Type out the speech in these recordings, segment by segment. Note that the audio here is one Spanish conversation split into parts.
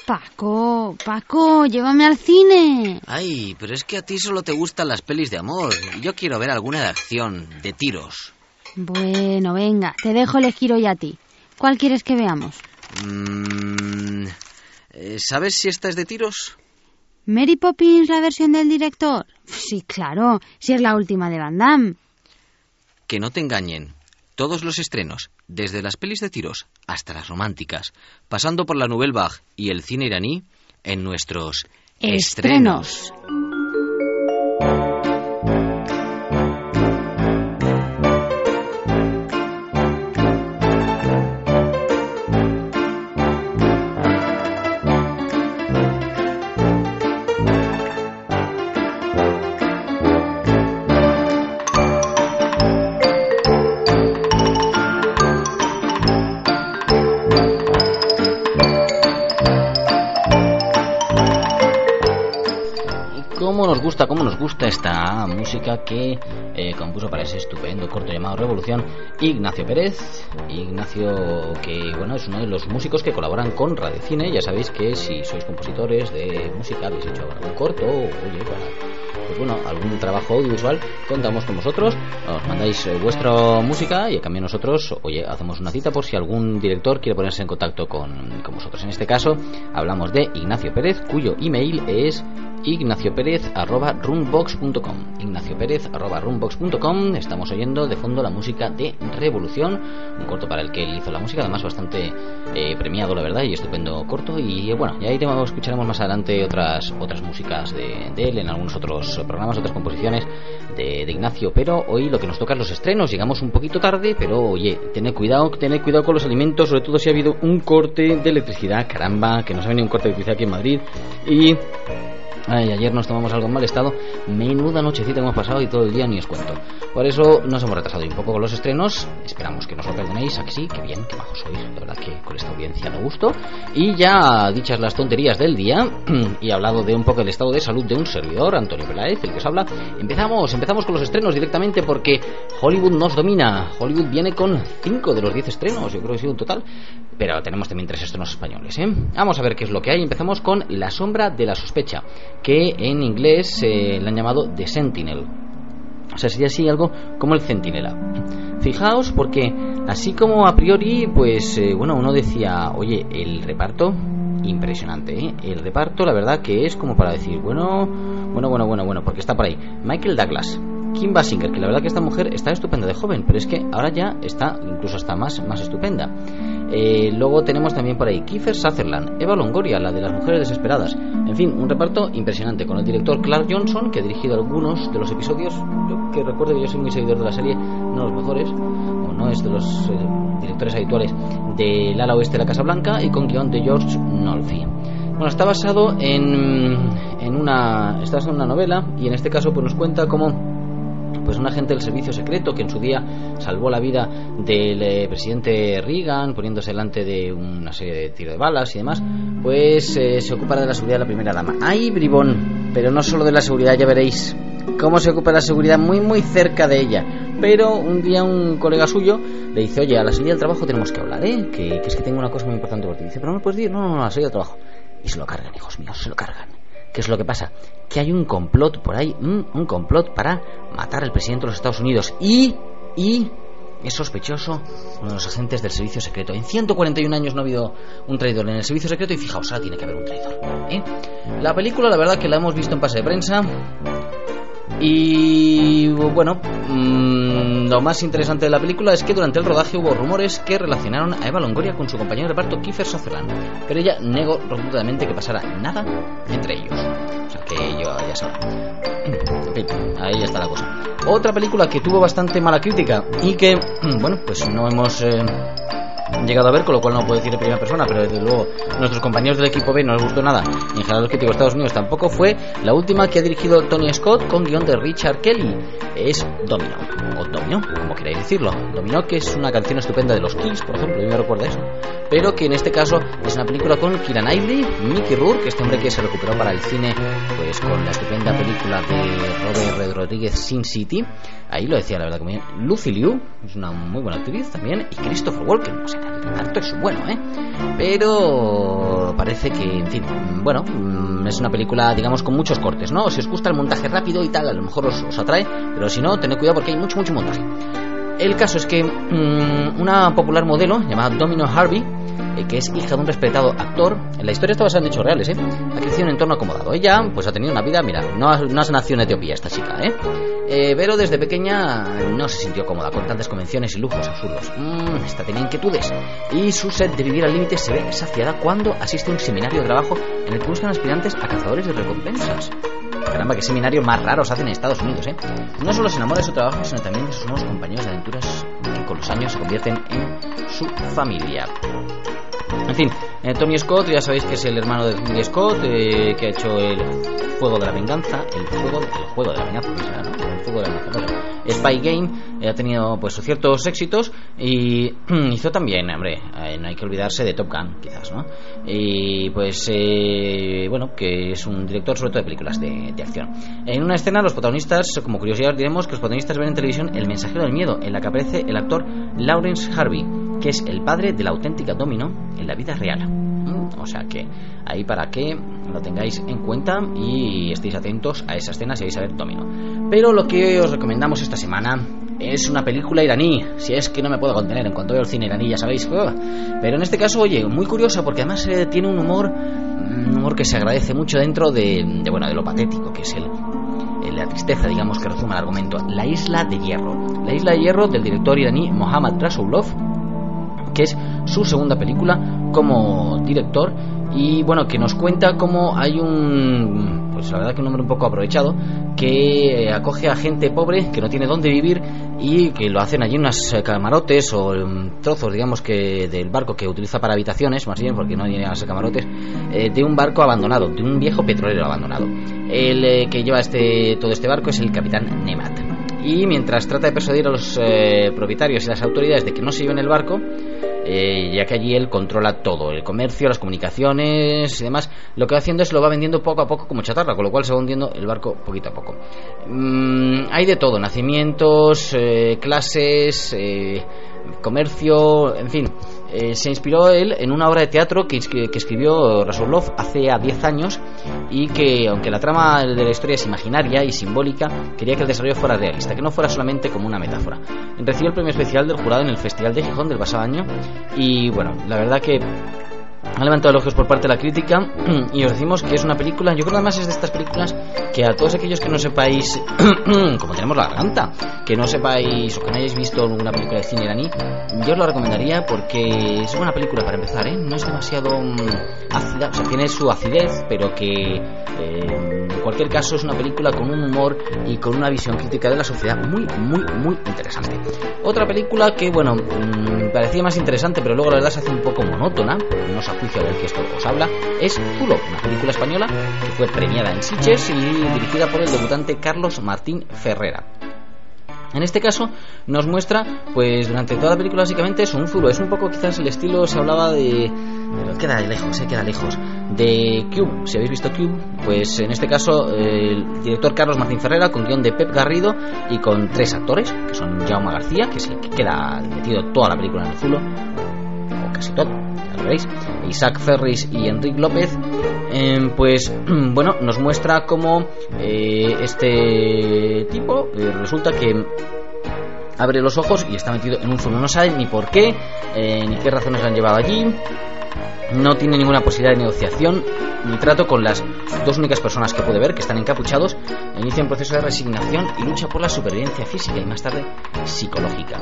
Paco, llévame al cine. Ay, pero es que a ti solo te gustan las pelis de amor. Yo quiero ver alguna de acción, de tiros. Bueno, venga, te dejo elegir hoy a ti. ¿Cuál quieres que veamos? ¿Sabes si esta es de tiros? ¿Mary Poppins, la versión del director? Sí, claro, si es la última de Van Damme. Que no te engañen. Todos los estrenos, desde las pelis de tiros hasta las románticas, pasando por la Nouvelle Vague y el cine iraní, en nuestros estrenos. ¿Cómo nos gusta esta música que compuso para ese estupendo corto llamado Revolución Ignacio Pérez? Ignacio, que bueno, es uno de los músicos que colaboran con Radio Cine. Ya sabéis que si sois compositores de música, habéis hecho algún corto, pues bueno, algún trabajo audiovisual, contamos con vosotros, os mandáis vuestra música y a cambio nosotros, hacemos una cita por si algún director quiere ponerse en contacto con vosotros. En este caso hablamos de Ignacio Pérez, cuyo email es ignacioperez@rumbox.com. ignacioperez@rumbox.com. Estamos oyendo de fondo la música de Revolución, un corto para el que él hizo la música, además bastante premiado, la verdad, y estupendo corto. Y bueno, ya ahí escucharemos más adelante otras músicas de él en algunos otros programas, otras composiciones de Ignacio. Pero hoy lo que nos toca es los estrenos. Llegamos un poquito tarde, pero oye, tened cuidado con los alimentos, sobre todo si ha habido un corte de electricidad. Caramba, que nos ha venido un corte de electricidad aquí en Madrid. Y ayer nos tomamos algo en mal estado. Menuda nochecita hemos pasado y todo el día ni os cuento. Por eso nos hemos retrasado un poco con los estrenos. Esperamos que nos lo perdonéis. Aquí sí, que bien, que majos sois. La verdad que con esta audiencia da gusto. Y ya dichas las tonterías del día y hablado de un poco del estado de salud de un servidor, Antonio Peláez, el que os habla, empezamos con los estrenos directamente porque Hollywood nos domina. Hollywood viene con 5 de los 10 estrenos, yo creo que ha sido un total. Pero tenemos también 3 estrenos españoles, ¿eh? Vamos a ver qué es lo que hay. Empezamos con La sombra de la sospecha, que en inglés le han llamado The Sentinel. O sea, sería así algo como el centinela. Fijaos, porque así como a priori, pues uno decía, oye, el reparto, impresionante, ¿eh? El reparto, la verdad que es como para decir, bueno, porque está por ahí Michael Douglas, Kim Basinger, que la verdad que esta mujer está estupenda de joven, pero es que ahora ya está incluso hasta más estupenda. Luego tenemos también por ahí Kiefer Sutherland, Eva Longoria, la de Las mujeres desesperadas. En fin, un reparto impresionante, con el director Clark Johnson, que ha dirigido algunos de los episodios. Yo que recuerdo que yo soy muy seguidor de la serie, no los mejores, o no es de los directores habituales del ala oeste de la Casa Blanca, y con guión de George Nolfi. Bueno, está basado en una novela, y en este caso pues nos cuenta cómo pues un agente del servicio secreto que en su día salvó la vida del presidente Reagan poniéndose delante de una serie de tiros de balas y demás, pues se ocupará de la seguridad de la primera dama. ¡Ay, bribón! Pero no solo de la seguridad, ya veréis cómo se ocupa de la seguridad muy cerca de ella. Pero un día un colega suyo le dice, oye, a la salida del trabajo tenemos que hablar, que es que tengo una cosa muy importante por ti. Dice, pero no me puedes decir, no, a la salida del trabajo. Y se lo cargan, hijos míos, se lo cargan. ¿Qué es lo que pasa? Que hay un complot por ahí, un complot para matar al presidente de los Estados Unidos y es sospechoso uno de los agentes del servicio secreto. En 141 años no ha habido un traidor en el servicio secreto y fijaos, ahora tiene que haber un traidor, ¿eh? La película, la verdad que la hemos visto en pase de prensa y bueno, lo más interesante de la película es que durante el rodaje hubo rumores que relacionaron a Eva Longoria con su compañero de reparto Kiefer Sutherland, pero ella negó rotundamente que pasara nada entre ellos. O sea que ya sabrán. Ahí está la cosa. Otra película que tuvo bastante mala crítica y que, bueno, pues no hemos llegado a ver, con lo cual no puedo decir de primera persona, pero desde luego nuestros compañeros del equipo B no les gustó nada, y en general los críticos de Estados Unidos tampoco, fue la última que ha dirigido Tony Scott con guión de Richard Kelly. Es Domino, o Domino, como queráis decirlo. Domino, que es una canción estupenda de los Kills, por ejemplo, yo me recuerdo eso, pero que en este caso es una película con Keira Knightley, Mickey Rourke, este hombre que se recuperó para el cine pues con la estupenda película de Robert Rodríguez, Sin City. Ahí lo decía la verdad que muy bien. Lucy Liu es una muy buena actriz también, y Christopher Walken. O sea, el reparto es bueno, pero parece que, en fin, bueno, es una película, digamos, con muchos cortes, ¿no? Si os gusta el montaje rápido y tal, a lo mejor os atrae, pero si no, tened cuidado porque hay mucho montaje. El caso es que una popular modelo llamada Domino Harvey, que es hija de un respetado actor, la historia está basada en hechos reales, ha crecido en un entorno acomodado. Ella, pues ha tenido una vida, mira, no has nacido en Etiopía esta chica, pero desde pequeña no se sintió cómoda con tantas convenciones y lujos absurdos. Esta tenía inquietudes y su sed de vivir al límite se ve saciada cuando asiste a un seminario de trabajo en el que buscan aspirantes a cazadores de recompensas. Caramba, qué seminarios más raros hacen en Estados Unidos, No solo se enamora de su trabajo, sino también de sus nuevos compañeros de aventuras que con los años se convierten en su familia. En fin, Tony Scott, ya sabéis que es el hermano de Ridley Scott, que ha hecho el Juego de la Venganza, el juego de la venganza, ¿no? El Fuego de la Venganza, Spy Game, ha tenido pues ciertos éxitos y hizo también, hombre, no hay que olvidarse de Top Gun, quizás, ¿no? Y pues, bueno, que es un director sobre todo de películas de acción. En una escena, los protagonistas, como curiosidad diremos que los protagonistas ven en televisión El mensajero del miedo, en la que aparece el actor Lawrence Harvey, que es el padre de la auténtica Domino en la vida real. O sea que ahí para que lo tengáis en cuenta y estéis atentos a esa escena si vais a ver Domino. Pero lo que os recomendamos esta semana es una película iraní, si es que no me puedo contener en cuanto veo el cine iraní, ya sabéis. Pero en este caso, oye, muy curiosa porque además tiene un humor que se agradece mucho dentro de lo patético que es la tristeza, digamos, que resume el argumento. La Isla de Hierro. La Isla de Hierro, del director iraní Mohammad Rasulov, que es su segunda película como director, y bueno, que nos cuenta cómo hay pues la verdad que un hombre un poco aprovechado que acoge a gente pobre que no tiene dónde vivir y que lo hacen allí en unas camarotes o trozos, digamos, que del barco que utiliza para habitaciones, más bien porque no llegan a ser camarotes, de un barco abandonado, de un viejo petrolero abandonado. El que lleva todo este barco es el capitán Nemat, y mientras trata de persuadir a los propietarios y las autoridades de que no se lleven el barco, ya que allí él controla todo, el comercio, las comunicaciones y demás, lo que va haciendo es lo va vendiendo poco a poco como chatarra, con lo cual se va hundiendo el barco poquito a poco. Hay de todo, nacimientos, clases, comercio, en fin. Se inspiró él en una obra de teatro que escribió Rasulov hace 10 años y que, aunque la trama de la historia es imaginaria y simbólica, quería que el desarrollo fuera realista, que no fuera solamente como una metáfora. Recibió el premio especial del jurado en el Festival de Gijón del pasado año y, bueno, la verdad que ha levantado elogios por parte de la crítica y os decimos que es una película, yo creo que además es de estas películas que a todos aquellos que no sepáis, como tenemos la garganta, que no sepáis o que no hayáis visto alguna película de cine iraní, yo os la recomendaría porque es buena película para empezar, no es demasiado ácida, o sea, tiene su acidez, pero que en cualquier caso es una película con un humor y con una visión crítica de la sociedad muy interesante. Otra película que, bueno, parecía más interesante, pero luego la verdad se hace un poco monótona, no os juicio del que esto os habla, es Zulo, una película española que fue premiada en Sitges y dirigida por el debutante Carlos Martín Ferrera. En este caso nos muestra, pues durante toda la película básicamente es un zulo, es un poco quizás el estilo, se hablaba de... pero queda lejos, de Cube. Si habéis visto Cube, pues en este caso el director Carlos Martín Ferrera, con guión de Pep Garrido y con 3 actores, que son Jaume García, que es el que queda metido toda la película en el zulo, o casi todo, ya lo veréis, Isaac Ferris y Enrique López. Pues bueno, nos muestra cómo este tipo resulta que abre los ojos y está metido en un zulo. No sabe ni por qué, ni qué razones le han llevado allí. No tiene ninguna posibilidad de negociación ni trato con las 2 únicas personas que puede ver, que están encapuchados. Inicia un proceso de resignación y lucha por la supervivencia física y más tarde psicológica.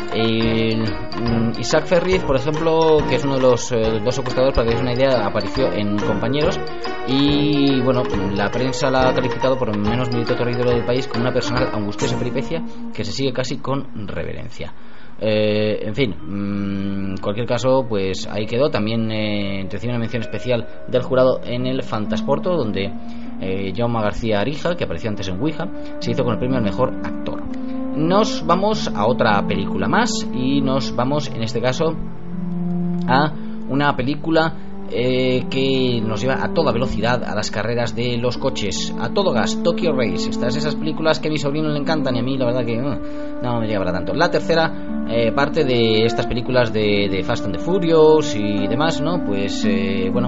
Isaac Ferriz, por ejemplo, que es uno de los 2 secuestradores, para que veáis una idea, apareció en Compañeros y, bueno, la prensa la ha calificado por el menos milito territorio del país como una personal angustiosa peripecia que se sigue casi con reverencia. En fin, en cualquier caso, pues ahí quedó. También recibe una mención especial del jurado en el Fantasporto, donde Jaume García Arija, que apareció antes en Ouija, se hizo con el premio al mejor actor. Nos vamos a otra película más y nos vamos en este caso a una película que nos lleva a toda velocidad a las carreras de los coches, a todo gas, Tokyo Race. Estas esas películas que a mi sobrino le encantan y a mí la verdad que no me llega para tanto. La tercera parte de estas películas de Fast and the Furious y demás, ¿no? Pues bueno,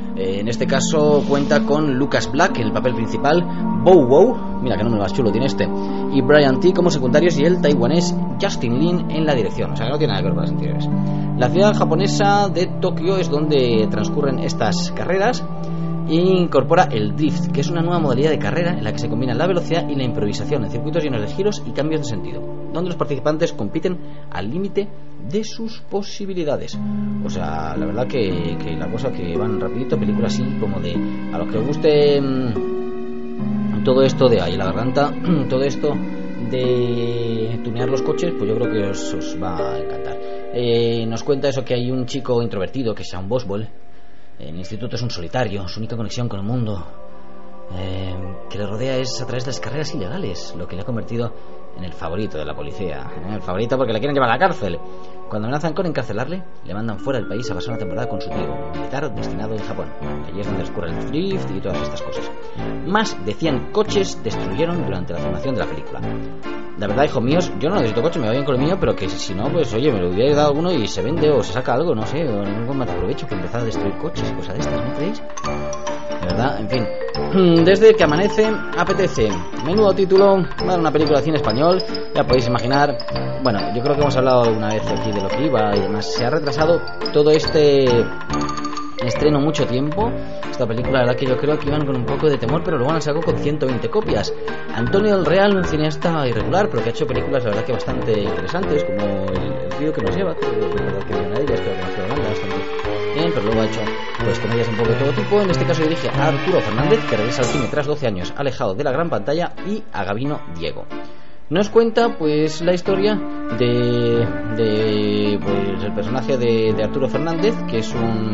En este caso cuenta con Lucas Black en el papel principal, Bow Wow, mira que nombre más chulo tiene este, y Brian T como secundarios, y el taiwanés Justin Lin en la dirección. O sea que no tiene nada que ver con las anteriores. La ciudad japonesa de Tokio es donde transcurren estas carreras e incorpora el drift, que es una nueva modalidad de carrera en la que se combinan la velocidad y la improvisación en circuitos llenos de giros y cambios de sentido, donde los participantes compiten al límite de sus posibilidades. O sea, la verdad que la cosa que van rapidito, película así como de, a los que os guste todo esto de ahí la garganta, todo esto de tunear los coches, pues yo creo que os va a encantar. Nos cuenta eso, que hay un chico introvertido que es Sean Boswell. En el instituto es un solitario, su única conexión con el mundo que le rodea es a través de las carreras ilegales, lo que le ha convertido en el favorito de la policía. El favorito porque le quieren llevar a la cárcel. Cuando amenazan con encarcelarle, le mandan fuera del país a pasar una temporada con su tío, un militar destinado en Japón. Allí es donde descubre el drift y todas estas cosas. Más de 100 coches destruyeron durante la filmación de la película. La verdad, hijos míos, yo no necesito coche, me va bien con el mío, pero que si no, pues oye, me lo hubiera dado alguno y se vende o se saca algo, no sé, o ningún más aprovecho que empezar a destruir coches y cosas de estas, ¿no creéis? De verdad, en fin. Desde que amanece, apetece. Menudo título, bueno, una película de cine español, ya podéis imaginar. Bueno, yo creo que hemos hablado alguna vez aquí de lo que iba y demás. Se ha retrasado todo este estreno mucho tiempo. Esta película, la verdad que yo creo que iban con un poco de temor, pero luego han sacado con 120 copias. Antonio del Real, un cineasta irregular, pero que ha hecho películas, la verdad que bastante interesantes, como El río que nos lleva, que es verdad que una de ellas, creo que nos queda bastante bien, pero luego ha hecho pues comedias un poco de todo tipo. En este caso dirige a Arturo Fernández, que regresa al cine tras 12 años alejado de la gran pantalla, y a Gabino Diego. Nos cuenta pues la historia de pues el personaje de Arturo Fernández, que es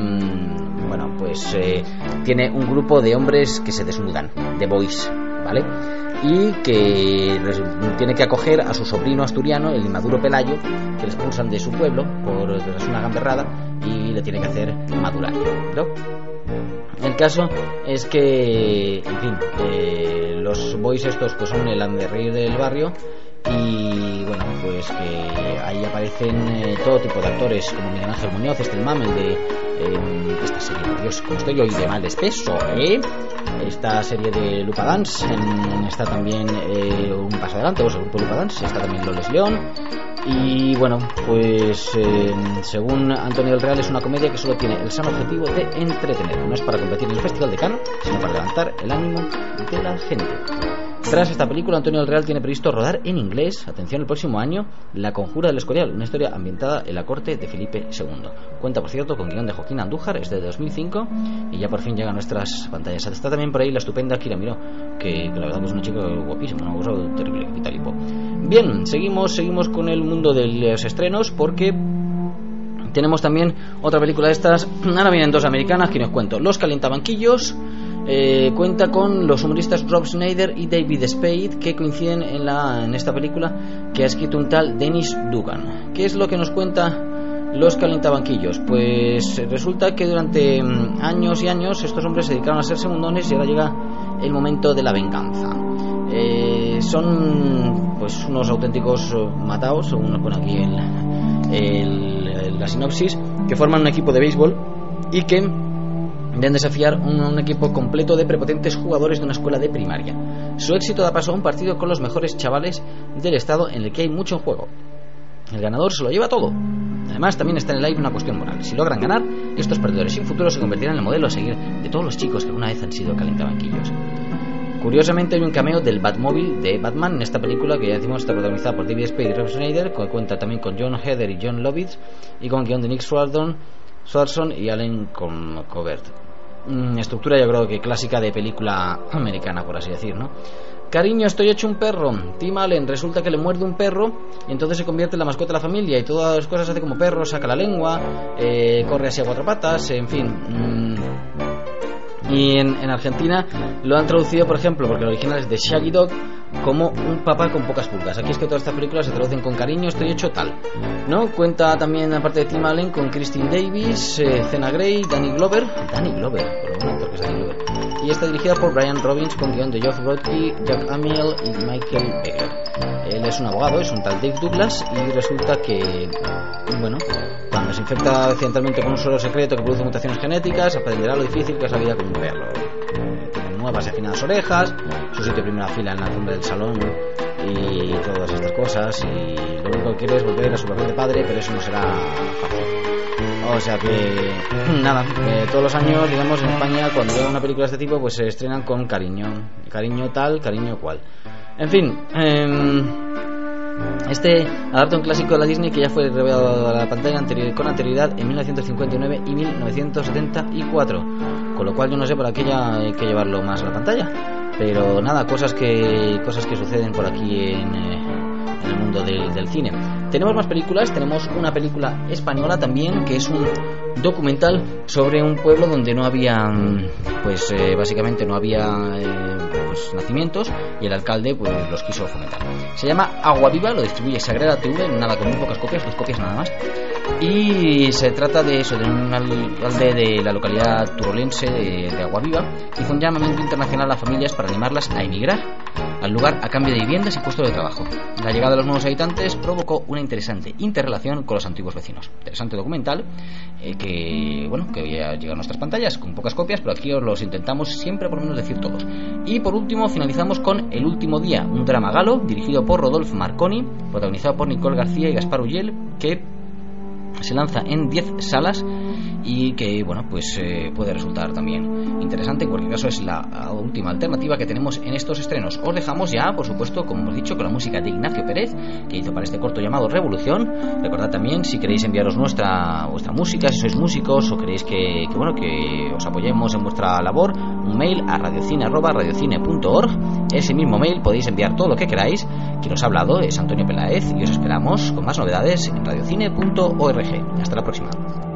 tiene un grupo de hombres que se desnudan, de boys, ¿vale? Y que tiene que acoger a su sobrino asturiano, el inmaduro Pelayo, que le expulsan de su pueblo por una gamberrada y le tiene que hacer madurar, ¿no? El caso es que, en fin, los boys estos pues son el anderreír del barrio. Y bueno, pues que ahí aparecen todo tipo de actores, como Miguel Ángel Muñoz, el Mamel de esta serie, por Dios, como estoy hoy de mal espeso, esta serie de Lupa Dance, está también Un Paso Adelante, el grupo Lupa Dance, está también Loles León. Y bueno, pues según Antonio del Real, es una comedia que solo tiene el sano objetivo de entretener. No es para competir en el Festival de Cannes, sino para levantar el ánimo de la gente. Tras esta película, Antonio del Real tiene previsto rodar en inglés, atención, el próximo año, La Conjura del Escorial, una historia ambientada en la corte de Felipe II. Cuenta, por cierto, con guión de Joaquín Andújar, es de 2005, y ya por fin llega a nuestras pantallas. Está también por ahí la estupenda Kira Miró, que la verdad es una chica guapísima, una cosa terrible, Vitalipo. Bien, seguimos con el mundo de los estrenos, porque tenemos también otra película de estas. Ahora vienen dos americanas que nos cuento. Los Calientabanquillos. Cuenta con los humoristas Rob Schneider y David Spade, que coinciden en esta película que ha escrito un tal Dennis Dugan. ¿Qué es lo que nos cuenta Los Calientabanquillos? Pues resulta que durante años y años estos hombres se dedicaron a ser segundones y ahora llega el momento de la venganza. Son pues unos auténticos mataos, según nos pone aquí la sinopsis, que forman un equipo de béisbol y que deben desafiar un equipo completo de prepotentes jugadores de una escuela de primaria. Su éxito da paso a un partido con los mejores chavales del estado, en el que hay mucho en juego. El ganador se lo lleva todo. Además, también está en el aire una cuestión moral. Si logran ganar, estos perdedores sin futuro se convertirán en el modelo a seguir de todos los chicos que alguna vez han sido calientabanquillos. Curiosamente hay un cameo del Batmóvil de Batman en esta película, que ya decimos está protagonizada por David Spade y Rob Schneider, que cuenta también con John Heder y John Lovitz, y con guión de Nick Swartzen y Allen Covert. Estructura, yo creo que clásica de película americana, por así decir, ¿no? Cariño, estoy hecho un perro. Tim Allen resulta que le muerde un perro y entonces se convierte en la mascota de la familia y todas las cosas hace como perro, saca la lengua, corre así a cuatro patas, en fin. Y en Argentina lo han traducido, por ejemplo, porque el original es de Shaggy Dog, como un papá con pocas pulgas. Aquí es que todas estas películas se traducen con Cariño, estoy hecho tal, ¿no? Cuenta también, aparte de Tim Allen, con Christine Davis, Cena Gray, Danny Glover, por lo bueno, que es Danny Glover. Y está dirigida por Brian Robbins, con guión de Geoff Rodkey, Jack Amiel y Michael Becker. Él es un abogado, es un tal Dave Douglas, y resulta que, bueno, cuando cuando se infecta accidentalmente con un suero secreto que produce mutaciones genéticas, aprenderá lo difícil que es la vida como un perro. Tiene nuevas y afinadas orejas, su sitio de primera fila en la cumbre del salón y todas estas cosas, y lo único que quiere es volver a su papel de padre, pero eso no será fácil. O sea que, nada, todos los años, digamos, en España, cuando llega una película de este tipo, pues se estrenan con cariño tal, cariño cual. En fin, este adapta un clásico de la Disney que ya fue revelado a la pantalla con anterioridad en 1959 y 1974, con lo cual yo no sé por qué ya hay que llevarlo más a la pantalla, pero nada, cosas que suceden por aquí en el mundo del cine. Tenemos más películas, tenemos una película española también, que es un documental sobre un pueblo donde no había, pues básicamente no había pues nacimientos, y el alcalde pues los quiso fomentar. Se llama Agua Viva, lo distribuye Sagrada TV, nada, con muy pocas copias, 2 copias nada más, y se trata de eso, de un alcalde de la localidad turolense de Agua Viva, que hizo un llamamiento internacional a familias para animarlas a emigrar al lugar a cambio de viviendas y puestos de trabajo. La llegada de los nuevos habitantes provocó una interesante interrelación con los antiguos vecinos. Interesante documental que voy a llegar a nuestras pantallas con pocas copias, pero aquí os los intentamos siempre por lo menos decir todos. Y por último finalizamos con El último día, un drama galo dirigido por Rodolfo Marconi, protagonizado por Nicole García y Gaspar Ulliel, que se lanza en 10 salas y que puede resultar también interesante. En cualquier caso es la última alternativa que tenemos en estos estrenos. Os dejamos ya, por supuesto, como hemos dicho, con la música de Ignacio Pérez, que hizo para este corto llamado Revolución. Recordad también, si queréis enviaros vuestra música, si sois músicos o queréis que os apoyemos en vuestra labor, un mail a radiocine@radiocine.org. Ese mismo mail podéis enviar todo lo que queráis. Quien os ha hablado es Antonio Peláez y os esperamos con más novedades en radiocine.org. Hasta la próxima.